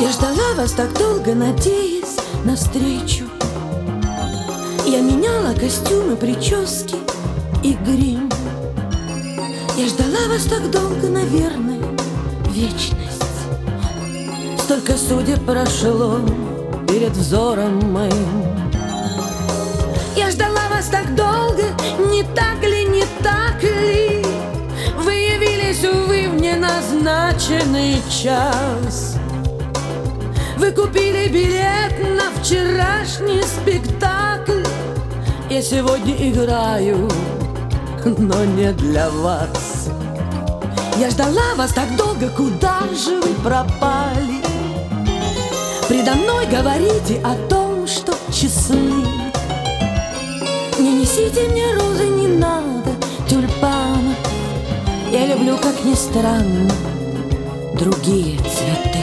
Я ждала вас так долго, надеясь на встречу. Я меняла костюмы, прически и грим. Я ждала вас так долго, наверное, вечность. Столько судеб прошло перед взором моим. Я ждала вас так долго, не так ли, не так ли? Вы явились, увы, в неназначенный час. Вы купили билет на вчерашний спектакль. Я сегодня играю, но не для вас. Я ждала вас так долго, куда же вы пропали? Предо мной говорите о том, что честны. Не несите мне розы, не надо тюльпанов. Я люблю, как ни странно, другие цветы.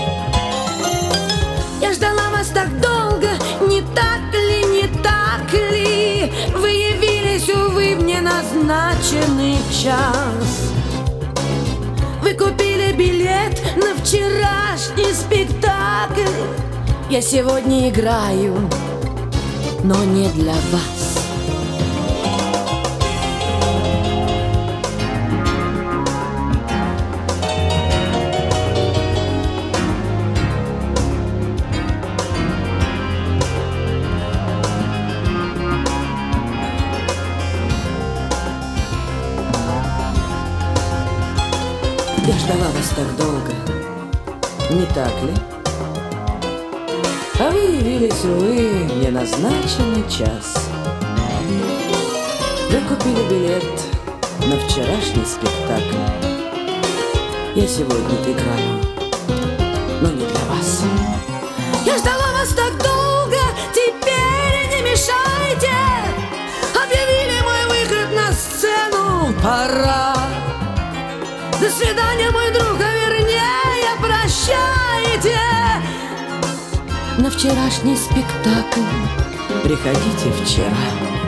Я ждала вас так долго, не так ли, не так ли? Вы явились, увы, в неназначенный час. Вы купили билет на вчерашний спектакль. Я сегодня играю, но не для вас. Я ждала вас так долго, не так ли? А вы явились, увы, в неназначенный час. Вы купили билет на вчерашний спектакль. Я сегодня играю, но не для вас. Я ждала вас так долго, теперь не мешайте. Объявили мой выход на сцену, пора. До свидания, мой друг, а вернее, прощайте. На вчерашний спектакль приходите вчера.